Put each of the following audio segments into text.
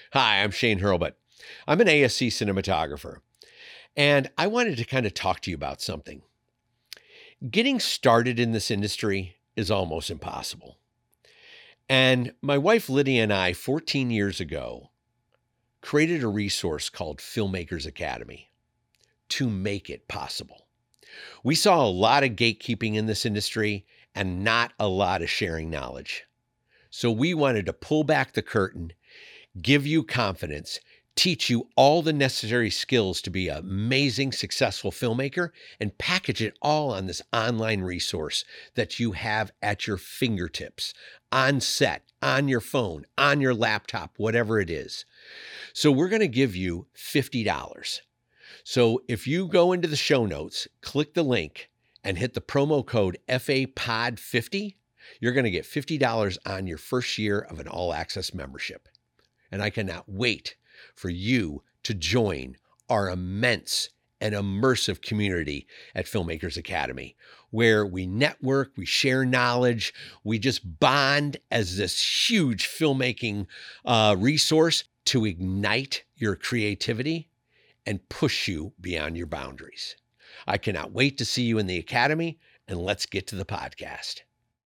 Hi, I'm Shane Hurlbut. I'm an ASC cinematographer, and I wanted to kind of talk to you about something. Getting started in this industry is almost impossible. And my wife Lydia and I, 14 years ago, created a resource called Filmmakers Academy to make it possible. We saw a lot of gatekeeping in this industry and not a lot of sharing knowledge. So we wanted to pull back the curtain, give you confidence, teach you all the necessary skills to be an amazing, successful filmmaker, and package it all on this online resource that you have at your fingertips, on set, on your phone, on your laptop, whatever it is. So we're going to give you $50. So if you go into the show notes, click the link, and hit the promo code FAPOD50, you're going to get $50 on your first year of an all-access membership. And I cannot wait for you to join our immense and immersive community at Filmmakers Academy, where we network, we share knowledge, we just bond as this huge filmmaking resource to ignite your creativity and push you beyond your boundaries. I cannot wait to see you in the Academy, and let's get to the podcast.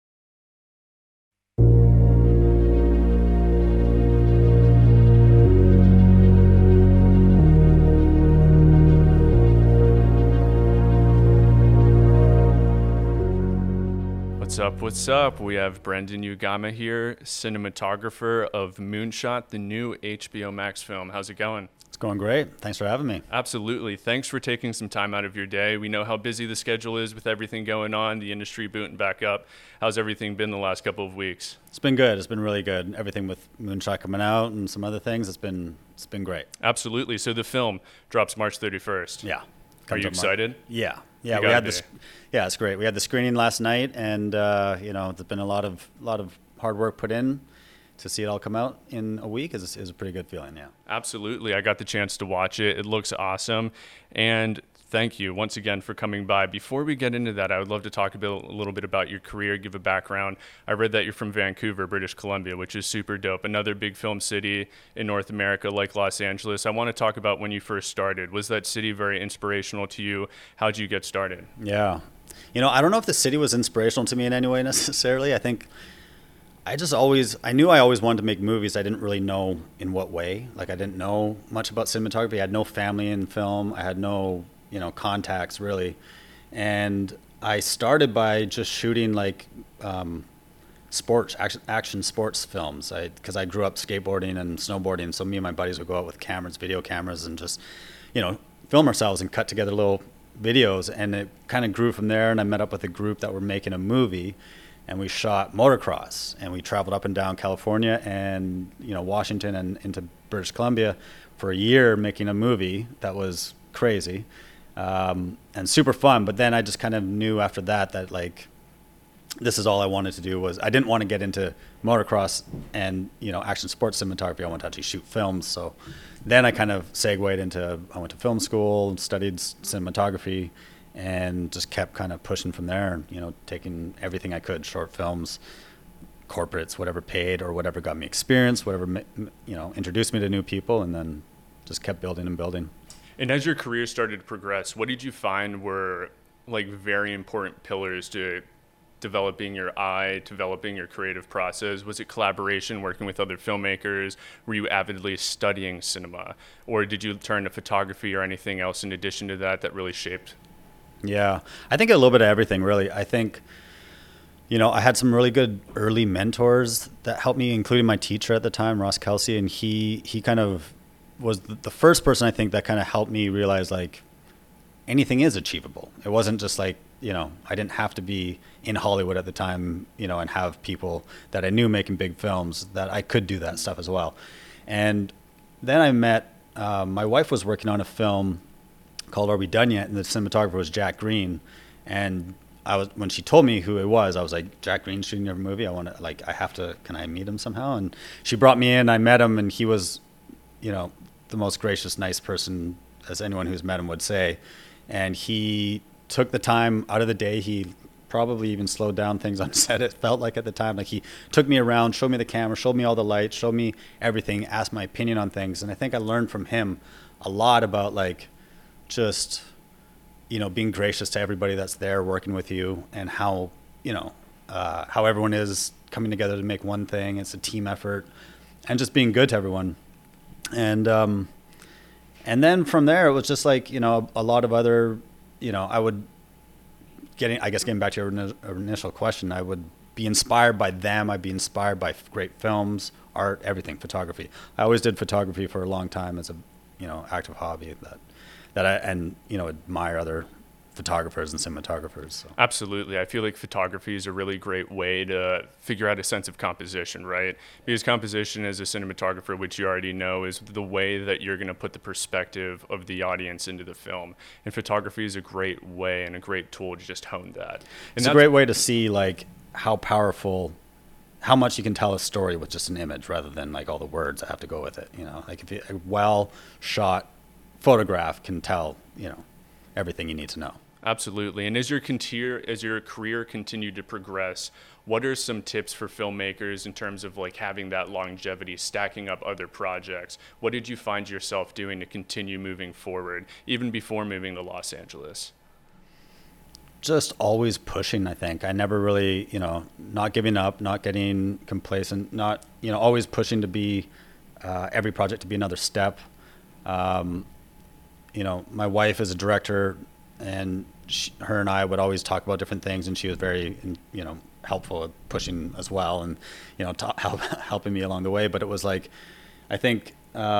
What's up? We have Brendan Ugama here, cinematographer of Moonshot, the new HBO Max film. How's it going? It's going great. Thanks for having me. Absolutely. Thanks for taking some time out of your day. We know how busy the schedule is with everything going on, the industry booting back up. How's everything been the last couple of weeks? It's been good. It's been really good. Everything with Moonshot coming out and some other things, it's been great. Absolutely. So the film drops March 31st. Yeah. Are you excited? Yeah. Yeah, we had this. Yeah, it's great. We had the screening last night, and there's been a lot of hard work put in to see it all come out in a week. Is a pretty good feeling. Yeah, absolutely. I got the chance to watch it. It looks awesome, and thank you once again for coming by. Before we get into that, I would love to talk a little bit about your career, give a background. I read that you're from Vancouver, British Columbia, which is super dope. Another big film city in North America like Los Angeles. I want to talk about when you first started. Was that city very inspirational to you? How'd you get started? Yeah. I don't know if the city was inspirational to me in any way necessarily. I think I knew I always wanted to make movies. I didn't really know in what way. Like, I didn't know much about cinematography. I had no family in film. I had no contacts really. And I started by just shooting action sports films. Because I grew up skateboarding and snowboarding. So me and my buddies would go out with video cameras and just, film ourselves and cut together little videos. And it kind of grew from there. And I met up with a group that were making a movie, and we shot motocross, and we traveled up and down California and, Washington and into British Columbia for a year making a movie that was crazy. And super fun. But then I just kind of knew after that this is all I wanted to do. I didn't want to get into motocross and, action sports cinematography. I wanted to actually shoot films. So then I kind of I went to film school, studied cinematography, and just kept kind of pushing from there, taking everything I could, short films, corporates, whatever paid or whatever got me experience, whatever, introduced me to new people, and then just kept building and building. And as your career started to progress, what did you find were very important pillars to developing your eye, developing your creative process? Was it collaboration, working with other filmmakers? Were you avidly studying cinema? Or did you turn to photography or anything else in addition to that really shaped? Yeah, I think a little bit of everything, really. I think, I had some really good early mentors that helped me, including my teacher at the time, Ross Kelsey, and he kind of was the first person I think that kind of helped me realize anything is achievable. It wasn't just I didn't have to be in Hollywood at the time, and have people that I knew making big films, that I could do that stuff as well. And then I met, my wife was working on a film called Are We Done Yet? And the cinematographer was Jack Green. And when she told me who it was, I was like, Jack Green's shooting your movie. Can I meet him somehow? And she brought me in, I met him, and he was, the most gracious, nice person, as anyone who's met him would say. And he took the time out of the day. He probably even slowed down things on set. It felt like at the time, like he took me around, showed me the camera, showed me all the lights, showed me everything, asked my opinion on things. And I think I learned from him a lot about like just, you know, being gracious to everybody that's there working with you, and how, you know, how everyone is coming together to make one thing. It's a team effort, and just being good to everyone. And then from there, it was just like, you know, a lot of other, you know, getting back to your initial question, I would be inspired by them. I'd be inspired by great films, art, everything, photography. I always did photography for a long time as a, you know, active hobby and, you know, admire other photographers and cinematographers. So. Absolutely. I feel like photography is a really great way to figure out a sense of composition, right? Because composition as a cinematographer, which you already know, is the way that you're going to put the perspective of the audience into the film. And photography is a great way and a great tool to just hone that. And it's a great way to see like how much you can tell a story with just an image rather than like all the words that have to go with it. You know, like if a well shot photograph can tell, you know, everything you need to know. Absolutely. And as your career continued to progress, what are some tips for filmmakers in terms of like having that longevity, stacking up other projects? What did you find yourself doing to continue moving forward, even before moving to Los Angeles? Just always pushing, I think. I never really, you know, not giving up, not getting complacent, not, you know, always pushing to be, every project to be another step. You know, my wife is a director, and her and I would always talk about different things, and she was very, you know, helpful at pushing as well, and, you know, helping me along the way. But it was like, I think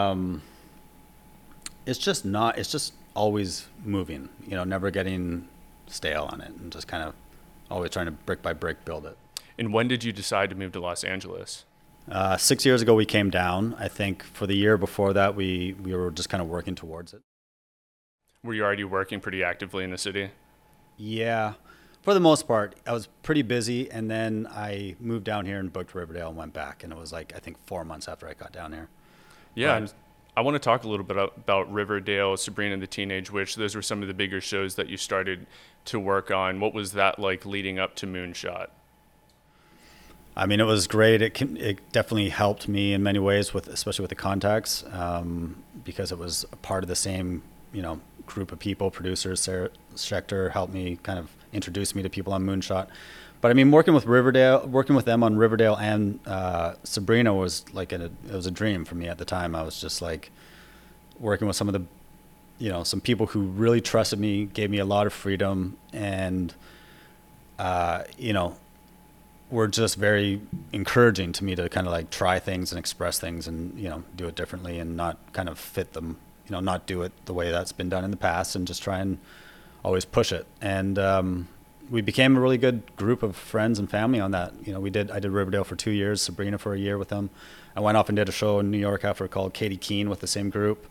it's just always moving, you know, never getting stale on it, and just kind of always trying to brick by brick build it. And when did you decide to move to Los Angeles? 6 years ago we came down. I think for the year before that we were just kind of working towards it. Were you already working pretty actively in the city? Yeah, for the most part. I was pretty busy, and then I moved down here and booked Riverdale and went back, and it was like, I think 4 months after I got down here. Yeah, and I want to talk a little bit about Riverdale, Sabrina the Teenage Witch. Those were some of the bigger shows that you started to work on. What was that like leading up to Moonshot? I mean, it was great. It definitely helped me in many ways, especially with the contacts, because it was a part of the same, you know, group of people. Producers, Sarah Schechter helped me kind of introduce me to people on Moonshot. But I mean, working with them on Riverdale and Sabrina was like it was a dream for me at the time. I was just like working with some of the, you know, some people who really trusted me, gave me a lot of freedom, and you know, were just very encouraging to me to kind of like try things and express things and, you know, do it differently and not kind of fit them, you know, not do it the way that's been done in the past, and just try and always push it. And we became a really good group of friends and family on that. You know, I did Riverdale for 2 years, Sabrina for a year with them. I went off and did a show in New York after called Katie Keene with the same group.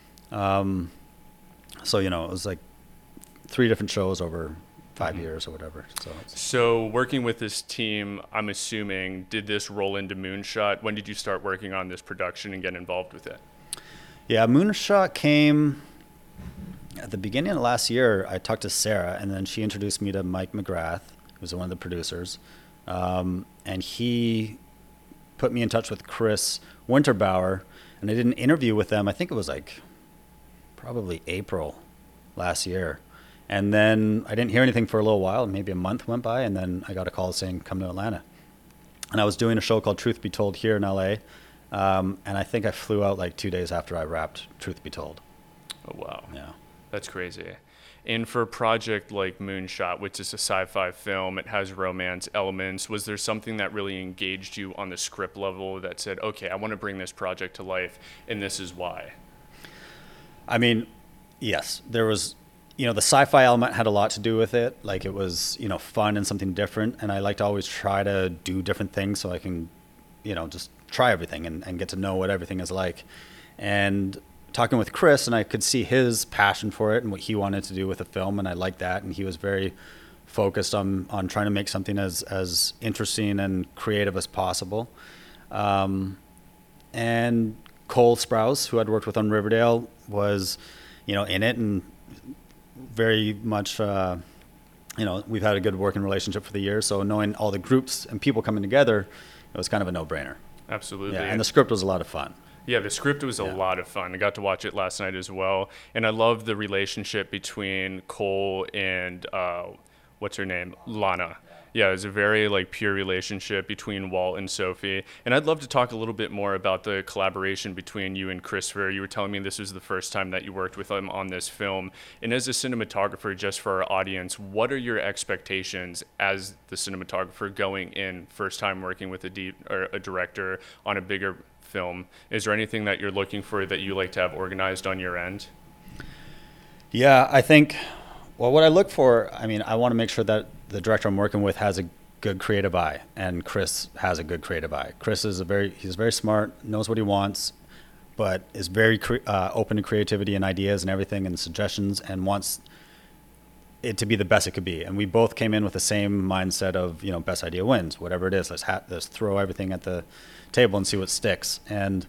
So, you know, it was like 3 different shows over 5 years or whatever. So working with this team, I'm assuming, did this roll into Moonshot? When did you start working on this production and get involved with it? Yeah, Moonshot came at the beginning of last year. I talked to Sarah, and then she introduced me to Mike McGrath, who's one of the producers. And he put me in touch with Chris Winterbauer, and I did an interview with them. I think it was like probably April last year. And then I didn't hear anything for a little while. Maybe a month went by, and then I got a call saying, come to Atlanta. And I was doing a show called Truth Be Told here in LA. And I think I flew out like 2 days after I wrapped Truth Be Told. Oh, wow. Yeah. That's crazy. And for a project like Moonshot, which is a sci-fi film, it has romance elements. Was there something that really engaged you on the script level that said, okay, I want to bring this project to life, and this is why? I mean, yes, there was... You know, the sci-fi element had a lot to do with it. Like, it was, you know, fun and something different. And I like to always try to do different things so I can, you know, just try everything and get to know what everything is like. And talking with Chris, and I could see his passion for it and what he wanted to do with the film. And I liked that. And he was very focused on trying to make something as interesting and creative as possible. And Cole Sprouse, who I'd worked with on Riverdale, was, you know, in it and very much we've had a good working relationship for the years. So knowing all the groups and people coming together, it was kind of a no-brainer. Absolutely. Yeah, and the script was a lot of fun. Yeah, the script was a lot of fun. I got to watch it last night as well. And I love the relationship between Cole and, what's her name? Lana. Yeah, it was a very pure relationship between Walt and Sophie. And I'd love to talk a little bit more about the collaboration between you and Christopher. You were telling me this was the first time that you worked with him on this film. And as a cinematographer, just for our audience, what are your expectations as the cinematographer going in, first time working with a director on a bigger film? Is there anything that you're looking for that you like to have organized on your end? Yeah, I think, what I look for, I want to make sure that the director I'm working with has a good creative eye, and Chris has a good creative eye. Chris is he's very smart, knows what he wants, but is very open to creativity and ideas and everything and suggestions, and wants it to be the best it could be. And we both came in with the same mindset of, best idea wins, whatever it is. Let's throw everything at the table and see what sticks. And,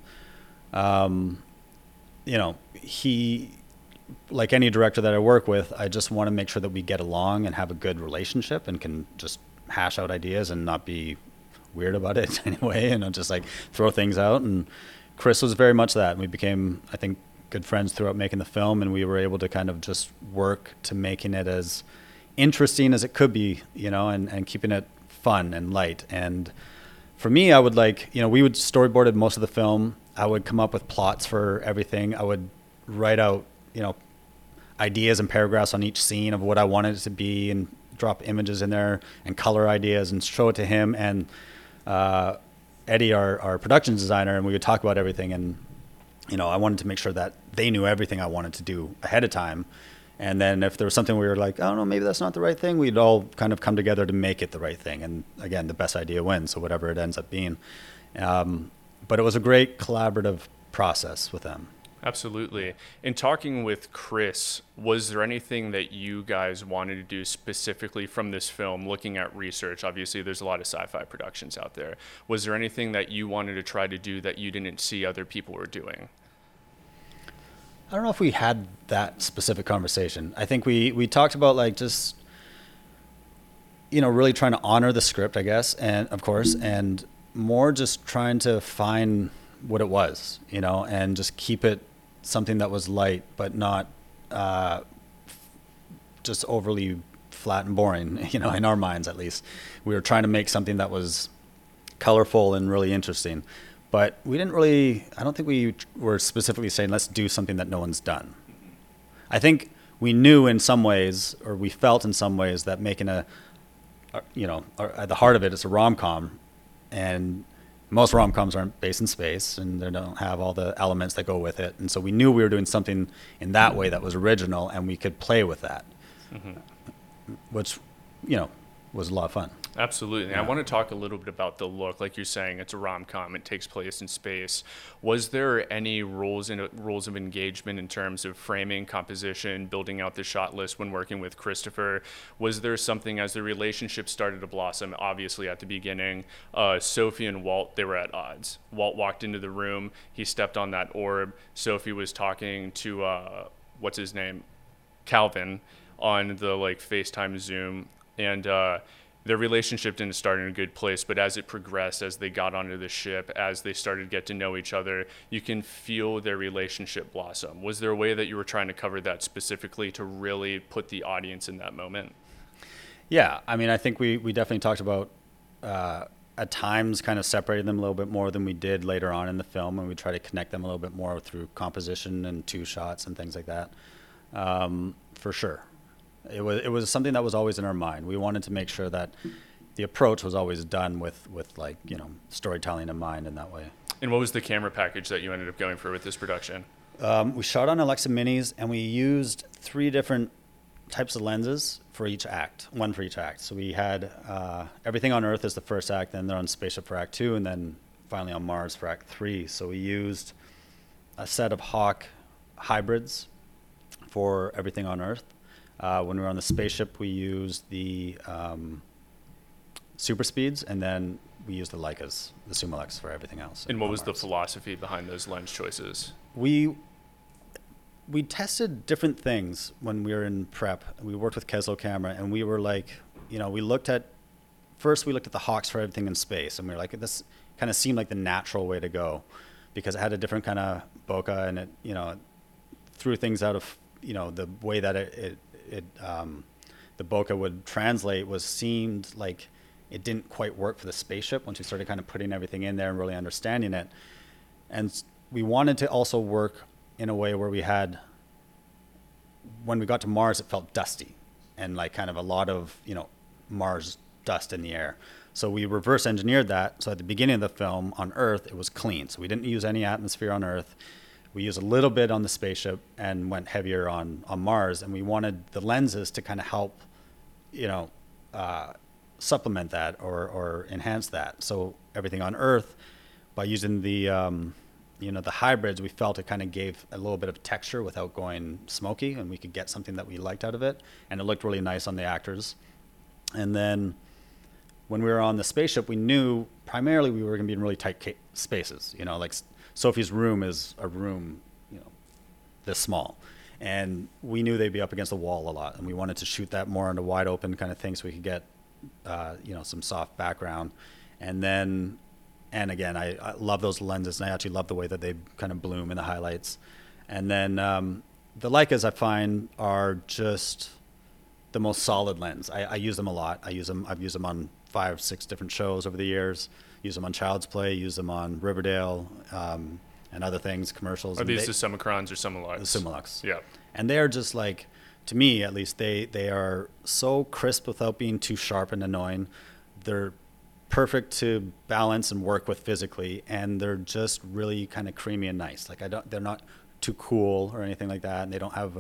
he, like any director that I work with, I just want to make sure that we get along and have a good relationship and can just hash out ideas and not be weird about it anyway, and just throw things out. And Chris was very much that. And we became, I think, good friends throughout making the film, and we were able to kind of just work to making it as interesting as it could be, and keeping it fun and light. And for me, I would we would storyboarded most of the film. I would come up with plots for everything. I would write out, ideas and paragraphs on each scene of what I wanted it to be, and drop images in there and color ideas and show it to him and Eddie, our production designer, and we would talk about everything. And, I wanted to make sure that they knew everything I wanted to do ahead of time. And then if there was something we were like, oh no, maybe that's not the right thing, we'd all kind of come together to make it the right thing. And again, the best idea wins. So whatever it ends up being. But it was a great collaborative process with them. Absolutely. In talking with Chris, was there anything that you guys wanted to do specifically from this film, looking at research? Obviously, there's a lot of sci-fi productions out there. Was there anything that you wanted to try to do that you didn't see other people were doing? I don't know if we had that specific conversation. I think we talked about just, really trying to honor the script, I guess, and of course, and more just trying to find what it was, and just keep it something that was light, but not just overly flat and boring, in our minds at least. We were trying to make something that was colorful and really interesting. But we didn't I don't think we were specifically saying, let's do something that no one's done. I think we knew in some ways, or we felt in some ways, that making at the heart of it, it's a rom-com. And most rom-coms aren't based in space, and they don't have all the elements that go with it. And so we knew we were doing something in that way that was original, and we could play with that, which, was a lot of fun. Absolutely. Yeah. I want to talk a little bit about the look. Like you're saying, it's a rom-com. It takes place in space. Was there any rules of engagement in terms of framing, composition, building out the shot list when working with Christopher? Was there something as the relationship started to blossom? Obviously, at the beginning, Sophie and Walt, they were at odds. Walt walked into the room. He stepped on that orb. Sophie was talking to, what's his name? Calvin on the FaceTime Zoom. And their relationship didn't start in a good place, but as it progressed, as they got onto the ship, as they started to get to know each other, you can feel their relationship blossom. Was there a way that you were trying to cover that specifically to really put the audience in that moment? Yeah, I think we definitely talked about at times kind of separating them a little bit more than we did later on in the film, and we try to connect them a little bit more through composition and two shots and things like that. For sure. It was something that was always in our mind. We wanted to make sure that the approach was always done with storytelling in mind in that way. And what was the camera package that you ended up going for with this production? We shot on Alexa Minis, and we used 3 different types of lenses for each act, one for each act. So we had everything on Earth as the first act, then they're on Spaceship for Act 2, and then finally on Mars for Act 3. So we used a set of Hawk hybrids for everything on Earth. When we were on the spaceship, we used the super speeds, and then we used the Leicas, the Summilux, for everything else. And what was the philosophy behind those lens choices? we tested different things when we were in prep. We worked with Keslo Camera, and we were like, we looked at the Hawks for everything in space, and we were like, this kind of seemed like the natural way to go, because it had a different kind of bokeh, and it threw things out of the way that the bokeh would translate seemed like it didn't quite work for the spaceship once we started kind of putting everything in there and really understanding it. And we wanted to also work in a way where when we got to Mars, it felt dusty and like kind of a lot of, Mars dust in the air. So we reverse engineered that. So at the beginning of the film on Earth, it was clean. So we didn't use any atmosphere on Earth. We used a little bit on the spaceship and went heavier on Mars. And we wanted the lenses to kind of help, supplement that or enhance that. So everything on Earth, by using the hybrids, we felt it kind of gave a little bit of texture without going smoky, and we could get something that we liked out of it, and it looked really nice on the actors. And then when we were on the spaceship, we knew primarily we were going to be in really tight spaces. Like Sophie's room is a room, this small, and we knew they'd be up against the wall a lot, and we wanted to shoot that more into wide open kind of thing so we could get some soft background. And again, I love those lenses, and I actually love the way that they kind of bloom in the highlights. And then the Leicas, I find, are just the most solid lens. I use them a lot. I've used them on 5-6 different shows over the years. Use them on Child's Play, use them on Riverdale, and other things, commercials. Are these the Summicrons or Summilux? The Summilux. Yeah. And they're just like, to me at least, they are so crisp without being too sharp and annoying. They're perfect to balance and work with physically, and they're just really kind of creamy and nice. Like they're not too cool or anything like that, and they don't have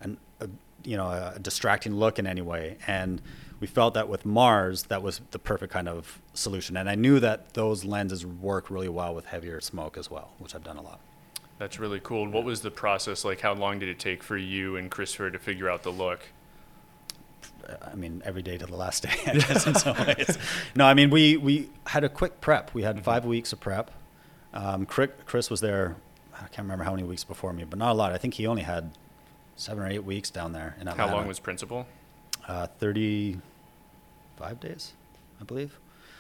a distracting look in any way. And we felt that with Mars, that was the perfect kind of solution. And I knew that those lenses work really well with heavier smoke as well, which I've done a lot. That's really cool. And what was the process like? How long did it take for you and Christopher to figure out the look? I mean, every day to the last day, I guess, in some ways. No, I mean, we had a quick prep. We had 5 weeks of prep. Chris was there, I can't remember how many weeks before me, but not a lot. I think he only had 7 or 8 weeks down there in Atlanta. How long was principal? 35 days, I believe.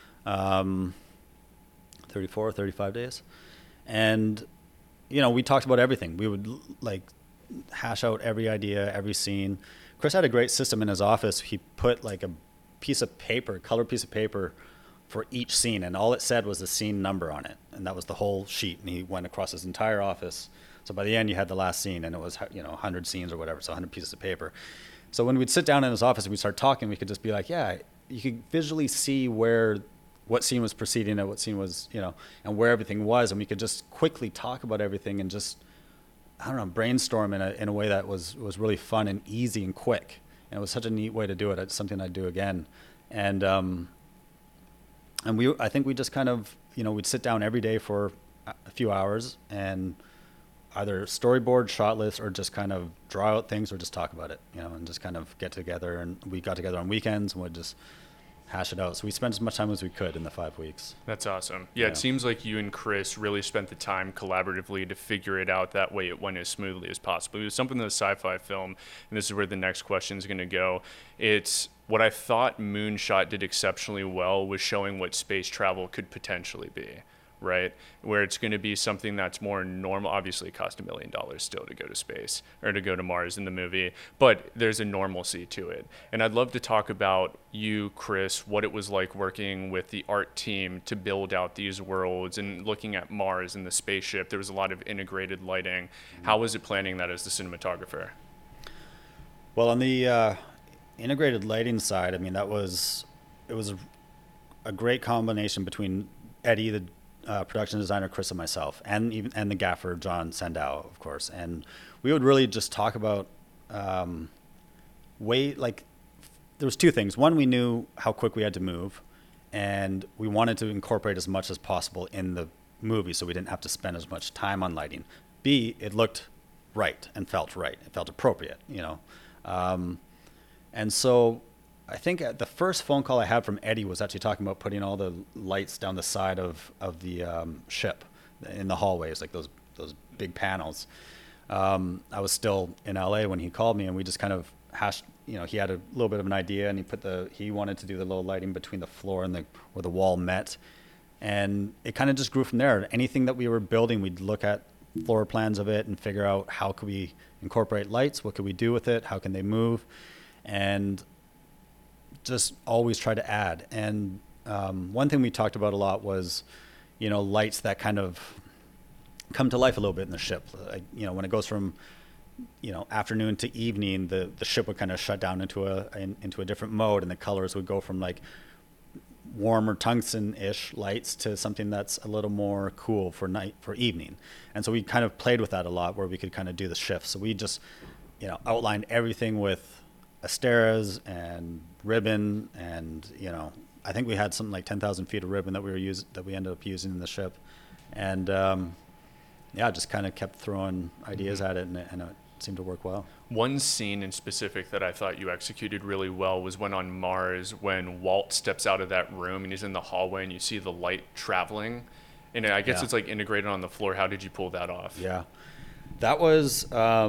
34 or 35 days. And, we talked about everything. We would hash out every idea, every scene. Chris had a great system in his office. He put like a piece of paper, colored piece of paper for each scene, and all it said was the scene number on it. And that was the whole sheet. And he went across his entire office. So by the end, you had the last scene, and it was 100 scenes or whatever, so 100 pieces of paper. So when we'd sit down in his office and we'd start talking, we could just be like, yeah, you could visually see what scene was preceding it, what scene was, and where everything was, and we could just quickly talk about everything and just, brainstorm in a way that was really fun and easy and quick. And it was such a neat way to do it. It's something I'd do again. And I think we just kind of, we'd sit down every day for a few hours and either storyboard, shot list, or just kind of draw out things or just talk about it, and just kind of get together. And we got together on weekends and would just hash it out. So we spent as much time as we could in the 5 weeks. That's awesome. Yeah, it seems like you and Chris really spent the time collaboratively to figure it out. That way it went as smoothly as possible. It was something in the sci-fi film, and this is where the next question is going to go. It's what I thought Moonshot did exceptionally well was showing what space travel could potentially be, right? Where it's going to be something that's more normal. Obviously, it cost $1 million still to go to space or to go to Mars in the movie, but there's a normalcy to it. And I'd love to talk about you, Chris, what it was like working with the art team to build out these worlds and looking at Mars and the spaceship. There was a lot of integrated lighting. How was it planning that as the cinematographer? Well, on the integrated lighting side, I mean, it was a great combination between Eddie, the production designer, Chris, and myself, and the gaffer, John Sandow, of course. And we would really just talk about there was two things. One, we knew how quick we had to move, and we wanted to incorporate as much as possible in the movie so we didn't have to spend as much time on lighting. B, it looked right and felt right. It felt appropriate, and so I think the first phone call I had from Eddie was actually talking about putting all the lights down the side of the ship in the hallways, like those big panels. I was still in LA when he called me, and we just kind of hashed. He had a little bit of an idea, and he wanted to do the low lighting between the floor and where the wall met, and it kind of just grew from there. Anything that we were building, we'd look at floor plans of it and figure out how could we incorporate lights, what could we do with it, how can they move, and just always try to add. And one thing we talked about a lot was, lights that kind of come to life a little bit in the ship. Like, when it goes from, afternoon to evening, the ship would kind of shut down into a different mode, and the colors would go from like warmer tungsten-ish lights to something that's a little more cool for evening. And so we kind of played with that a lot, where we could kind of do the shifts. So we just, outlined everything with Asteras and ribbon, and I think we had something like 10,000 feet of ribbon that we ended up using in the ship, and just kind of kept throwing ideas at it, and it seemed to work well. One scene in specific that I thought you executed really well was when on Mars, when Walt steps out of that room and he's in the hallway and you see the light traveling, and I guess it's like integrated on the floor. How did you pull that off? Yeah, that was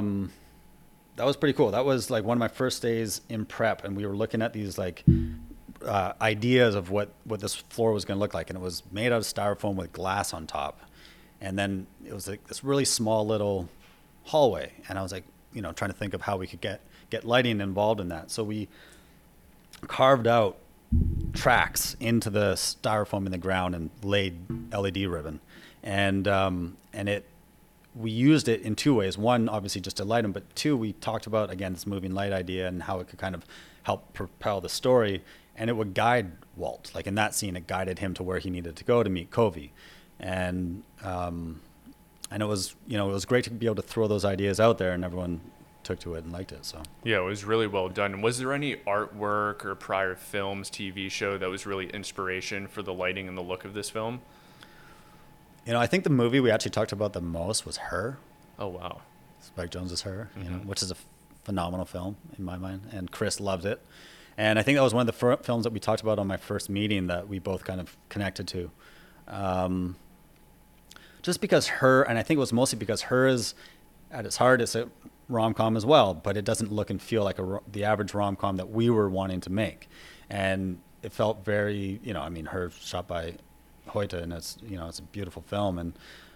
pretty cool. That was like one of my first days in prep, and we were looking at these like ideas of what this floor was going to look like, and it was made out of styrofoam with glass on top, and then it was like this really small little hallway, and I was like, trying to think of how we could get lighting involved in that. So we carved out tracks into the styrofoam in the ground and laid LED ribbon, and we used it in two ways. One, obviously just to light them, but two, we talked about, again, this moving light idea and how it could kind of help propel the story, and it would guide Walt. Like in that scene, it guided him to where he needed to go to meet Covey. And it was, it was great to be able to throw those ideas out there, and everyone took to it and liked it. So yeah, it was really well done. Was there any artwork or prior films, TV show that was really inspiration for the lighting and the look of this film? I think the movie we actually talked about the most was Her. Oh, wow. Spike Jonze's Her, which is a phenomenal film in my mind, and Chris loved it. And I think that was one of the films that we talked about on my first meeting that we both kind of connected to. Just because Her, and I think it was mostly because Her is, at its heart, it's a rom-com as well, but it doesn't look and feel like the average rom-com that we were wanting to make. And it felt very, Her shot by Hoyte, and it's a beautiful film, and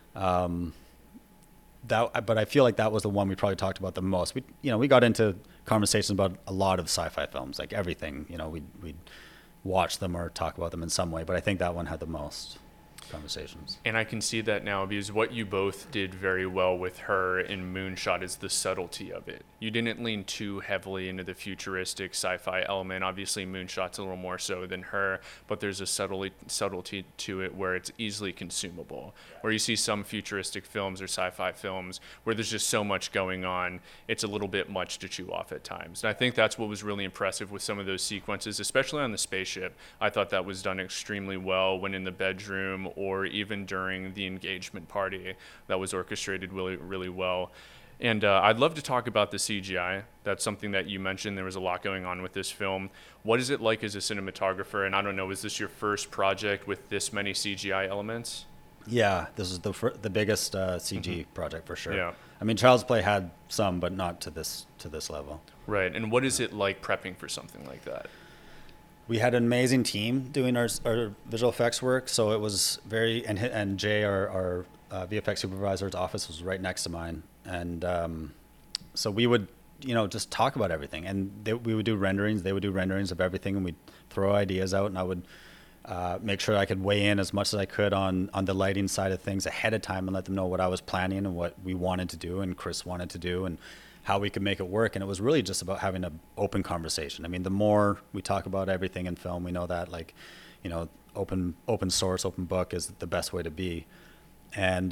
but I feel like that was the one we probably talked about the most. We got into conversations about a lot of sci-fi films, like everything. We'd watch them or talk about them in some way, but I think that one had the most conversations. And I can see that now, because what you both did very well with Her in Moonshot is the subtlety of it. You didn't lean too heavily into the futuristic sci-fi element. Obviously Moonshot's a little more so than Her, but there's a subtlety to it where it's easily consumable. Where you see some futuristic films or sci-fi films where there's just so much going on, it's a little bit much to chew off at times. And I think that's what was really impressive with some of those sequences, especially on the spaceship. I thought that was done extremely well when in the bedroom, or even during the engagement party. That was orchestrated really, really well. And I'd love to talk about the CGI. That's something that you mentioned. There was a lot going on with this film. What is it like as a cinematographer? And I don't know, is this your first project with this many CGI elements? Yeah, this is the biggest CG project for sure. Yeah. I mean, Child's Play had some, but not to this level. Right. And what is it like prepping for something like that? We had an amazing team doing our visual effects work, so it was and Jay, our VFX supervisor's office was right next to mine, and so we would just talk about everything, and we would do renderings. They would do renderings of everything, and we'd throw ideas out, and I would make sure I could weigh in as much as I could on the lighting side of things ahead of time and let them know what I was planning and what we wanted to do and Chris wanted to do and how we could make it work. And it was really just about having an open conversation. I mean, the more we talk about everything in film, we know that open source, open book is the best way to be. And,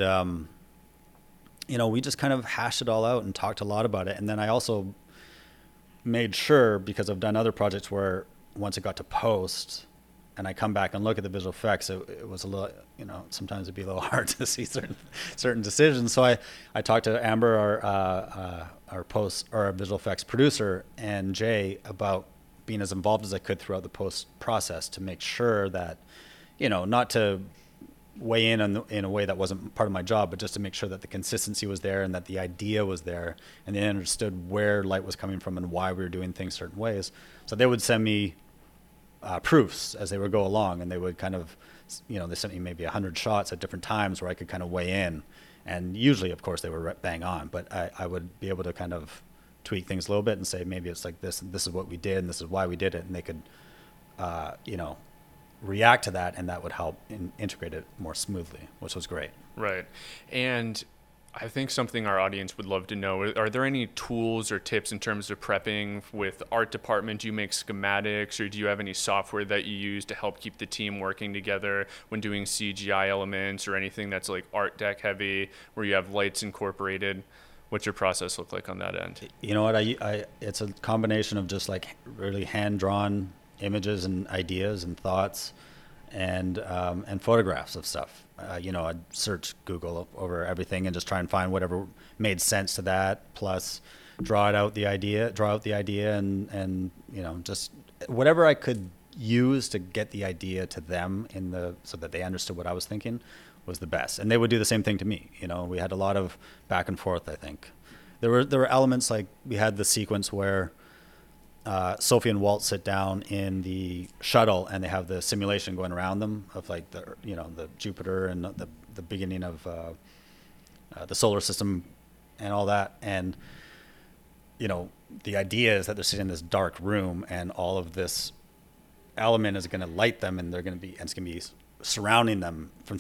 we just kind of hashed it all out and talked a lot about it. And then I also made sure, because I've done other projects where once it got to post and I come back and look at the visual effects, it was a little, sometimes it'd be a little hard to see certain decisions. So I talked to Amber, our visual effects producer, and Jay about being as involved as I could throughout the post process to make sure that, not to weigh in in a way that wasn't part of my job, but just to make sure that the consistency was there and that the idea was there and they understood where light was coming from and why we were doing things certain ways. So they would send me proofs as they would go along, and they would kind of, they sent me maybe 100 shots at different times where I could kind of weigh in. And usually, of course, they were bang on, but I would be able to kind of tweak things a little bit and say, maybe it's like this, and this is what we did, and this is why we did it. And they could, react to that, and that would help integrate it more smoothly, which was great. Right. And I think something our audience would love to know, are there any tools or tips in terms of prepping with art department? Do you make schematics, or do you have any software that you use to help keep the team working together when doing CGI elements or anything that's like art deck heavy where you have lights incorporated? What's your process look like on that end? You know what, it's a combination of just like really hand-drawn images and ideas and thoughts and photographs of stuff. I'd search Google over everything and just try and find whatever made sense to that, plus draw out the idea and just whatever I could use to get the idea to them so that they understood what I was thinking was the best. And they would do the same thing to me. We had a lot of back and forth, I think. There were elements like we had the sequence where Sophie and Walt sit down in the shuttle and they have the simulation going around them of like the Jupiter and the beginning of the solar system and all that. And, the idea is that they're sitting in this dark room and all of this element is going to light them, and it's going to be surrounding them from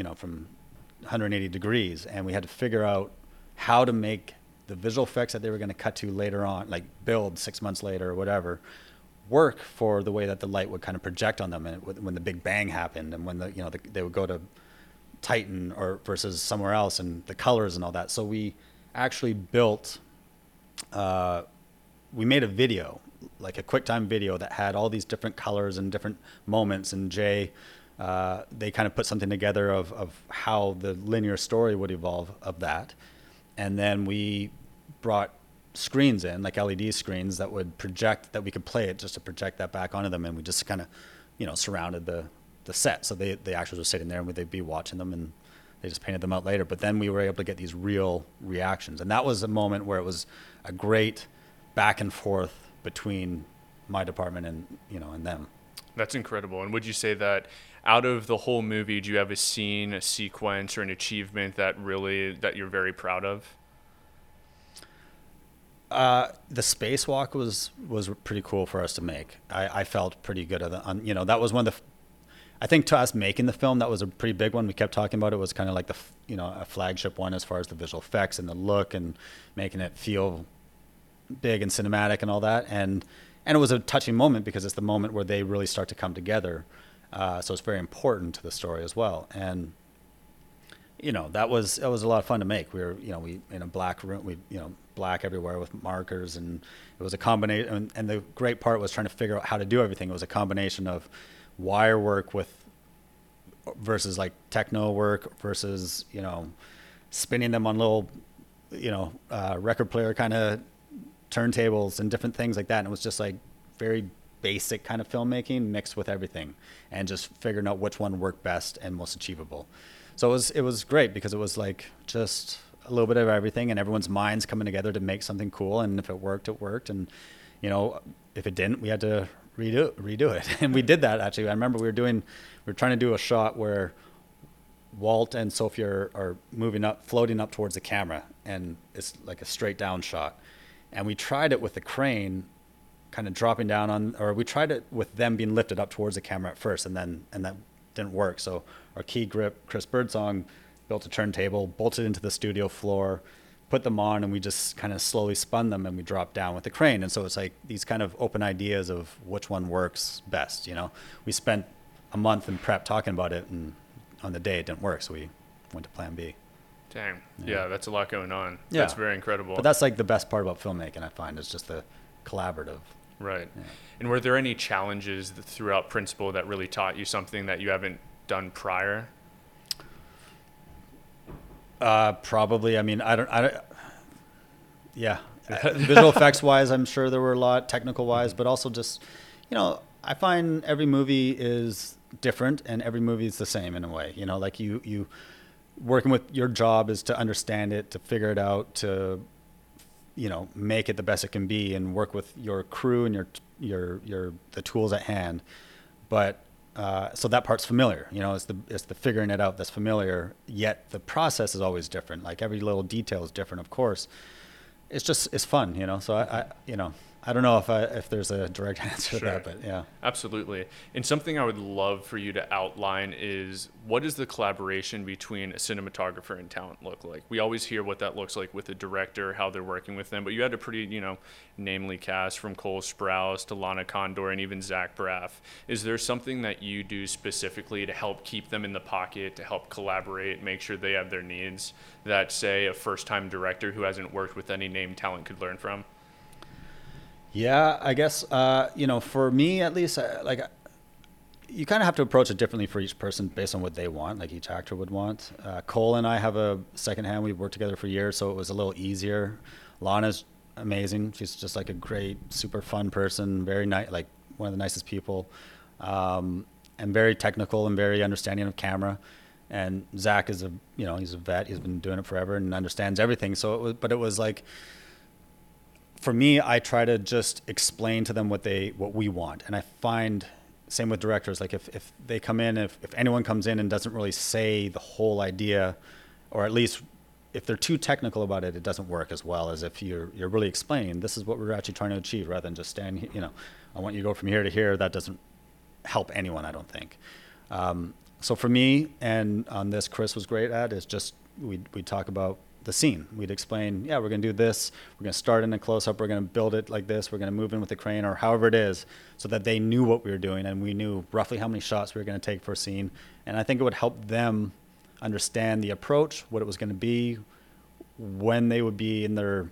180 degrees. And we had to figure out how to make the visual effects that they were going to cut to later on, like build 6 months later or whatever, work for the way that the light would kind of project on them, and when the Big Bang happened, and when they would go to Titan or versus somewhere else, and the colors and all that. So we actually built, we made a video, like a QuickTime video that had all these different colors and different moments. And Jay, they kind of put something together of how the linear story would evolve of that. And then we brought screens in, like LED screens that would project, that we could play it just to project that back onto them. And we just kind of, surrounded the set. So the actors were sitting there and they'd be watching them, and they just painted them out later. But then we were able to get these real reactions. And that was a moment where it was a great back and forth between my department and them. That's incredible. And would you say that out of the whole movie, do you have a scene, a sequence, or an achievement that you're very proud of? The spacewalk was pretty cool for us to make. I felt pretty good at that. That was one of the, I think to us making the film, that was a pretty big one. We kept talking about it. It was kind of like a flagship one as far as the visual effects and the look and making it feel big and cinematic and all that. And it was a touching moment because it's the moment where they really start to come together. So it's very important to the story as well. And, that was a lot of fun to make. We were, we in a black room, black everywhere with markers, and it was a combination. And the great part was trying to figure out how to do everything. It was a combination of wire work versus like techno work versus, spinning them on little, record player kind of turntables and different things like that. And it was just like very basic kind of filmmaking mixed with everything, and just figuring out which one worked best and most achievable. So it was great because it was like just a little bit of everything, and everyone's minds coming together to make something cool. And if it worked, it worked. And, if it didn't, we had to redo it. And we did that actually. I remember we were trying to do a shot where Walt and Sophie are floating up towards the camera, and it's like a straight down shot. And we tried it with the crane kind of dropping down or we tried it with them being lifted up towards the camera at first, and that didn't work. So our key grip, Chris Birdsong, built a turntable, bolted into the studio floor, put them on, and we just kind of slowly spun them, and we dropped down with the crane. And so it's like these kind of open ideas of which one works best. We spent a month in prep talking about it, and on the day it didn't work, so we went to plan B. Dang. Yeah, that's a lot going on. Yeah. That's very incredible. But that's like the best part about filmmaking, I find, is just the collaborative. Right. Yeah. And were there any challenges throughout Principal that really taught you something that you haven't done prior? Probably. I mean, I don't. Yeah. Visual effects wise, I'm sure there were a lot, technical wise, but also just, I find every movie is different, and every movie is the same in a way. You know, like you working with your job is to understand it, to figure it out, to make it the best it can be, and work with your crew and your the tools at hand. But so that part's familiar. It's the figuring it out that's familiar. Yet the process is always different. Like every little detail is different, of course. It's fun, So I don't know if there's a direct answer to that, but yeah. Absolutely. And something I would love for you to outline is, what does the collaboration between a cinematographer and talent look like? We always hear what that looks like with a director, how they're working with them, but you had a pretty, namely cast from Cole Sprouse to Lana Condor and even Zach Braff. Is there something that you do specifically to help keep them in the pocket, to help collaborate, make sure they have their needs, that, say, a first-time director who hasn't worked with any named talent could learn from? Yeah, I guess, for me at least, you kind of have to approach it differently for each person based on what they want, like each actor would want. Cole and I have a second hand. We've worked together for years, so it was a little easier. Lana's amazing. She's just like a great, super fun person, very nice, like one of the nicest people, and very technical and very understanding of camera. And Zach is he's a vet. He's been doing it forever and understands everything. So it was like, for me, I try to just explain to them what we want. And I find, same with directors, like if they come in, if anyone comes in and doesn't really say the whole idea, or at least if they're too technical about it, it doesn't work as well as if you're really explaining, this is what we're actually trying to achieve, rather than just stand here, I want you to go from here to here. That doesn't help anyone, I don't think. So for me, and on this Chris was great at, is just we'd talk about the scene. We'd explain, we're going to do this. We're going to start in a close-up. We're going to build it like this. We're going to move in with the crane, or however it is, so that they knew what we were doing, and we knew roughly how many shots we were going to take for a scene. And I think it would help them understand the approach, what it was going to be, when they would be in their,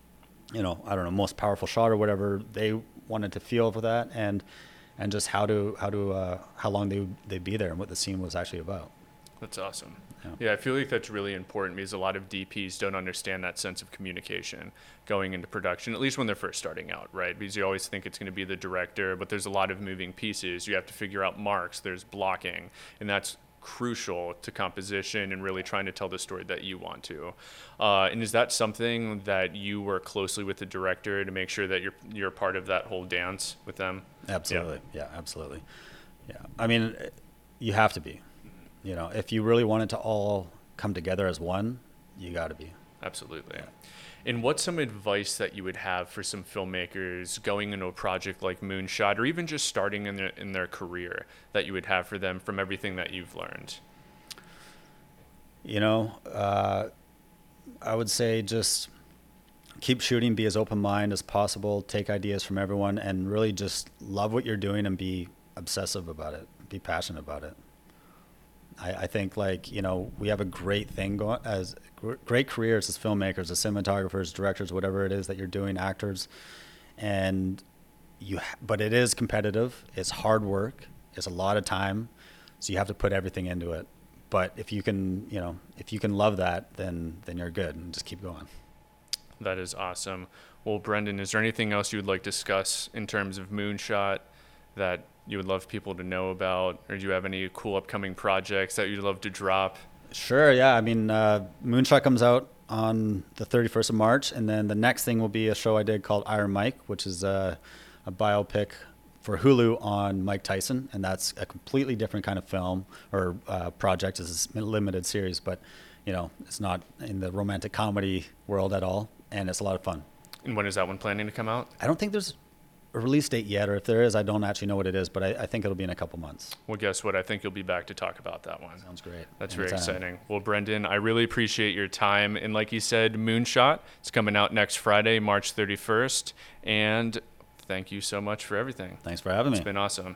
most powerful shot or whatever they wanted to feel for that, and just how long they'd be there and what the scene was actually about. That's awesome. Yeah, I feel like that's really important, because a lot of DPs don't understand that sense of communication going into production, at least when they're first starting out, right? Because you always think it's going to be the director, but there's a lot of moving pieces. You have to figure out marks, there's blocking, and that's crucial to composition and really trying to tell the story that you want to. And is that something that you work closely with the director to make sure that you're part of that whole dance with them? Absolutely. Yeah, absolutely. Yeah. I mean, you have to be. If you really want it to all come together as one, you got to be. Absolutely. Yeah. And what's some advice that you would have for some filmmakers going into a project like Moonshot, or even just starting in their career, that you would have for them from everything that you've learned? I would say just keep shooting, be as open-minded as possible, take ideas from everyone, and really just love what you're doing and be obsessive about it, be passionate about it. I think we have a great thing going, as great careers as filmmakers, as cinematographers, directors, whatever it is that you're doing, actors, but it is competitive. It's hard work. It's a lot of time, so you have to put everything into it. But if you can love that, then you're good, and just keep going. That is awesome. Well, Brendan, is there anything else you would like to discuss in terms of Moonshot that you would love people to know about, or do you have any cool upcoming projects that you'd love to drop? Sure, yeah. I mean, Moonshot comes out on the 31st of March, and then the next thing will be a show I did called Iron Mike, which is a biopic for Hulu on Mike Tyson, and that's a completely different kind of film or project. It's a limited series, but it's not in the romantic comedy world at all, and it's a lot of fun. And when is that one planning to come out? I don't think there's a release date yet, or if there is, I don't actually know what it is, but I think it'll be in a couple months. Well, guess what? I think you'll be back to talk about that one. Sounds great. That's very exciting. Well, Brendan, I really appreciate your time. And like you said, Moonshot, it's coming out next Friday, March 31st. And thank you so much for everything. Thanks for having me. It's been awesome.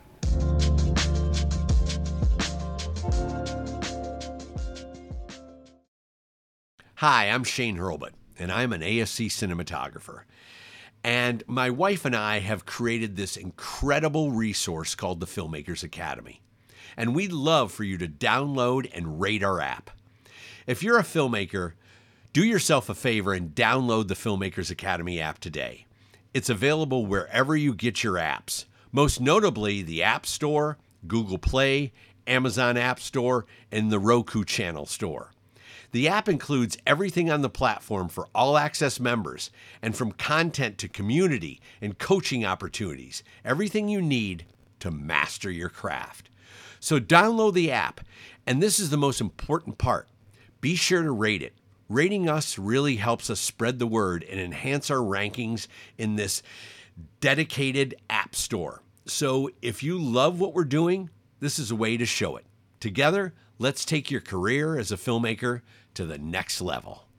Hi, I'm Shane Hurlbut, and I'm an ASC cinematographer. And my wife and I have created this incredible resource called the Filmmakers Academy. And we'd love for you to download and rate our app. If you're a filmmaker, do yourself a favor and download the Filmmakers Academy app today. It's available wherever you get your apps, most notably the App Store Google Play, Amazon App Store, and the Roku Channel Store. The app includes everything on the platform for All Access members, and from content to community and coaching opportunities, everything you need to master your craft. So download the app, and this is the most important part. Be sure to rate it. Rating us really helps us spread the word and enhance our rankings in this dedicated app store. So if you love what we're doing, this is a way to show it. Together, let's take your career as a filmmaker to the next level.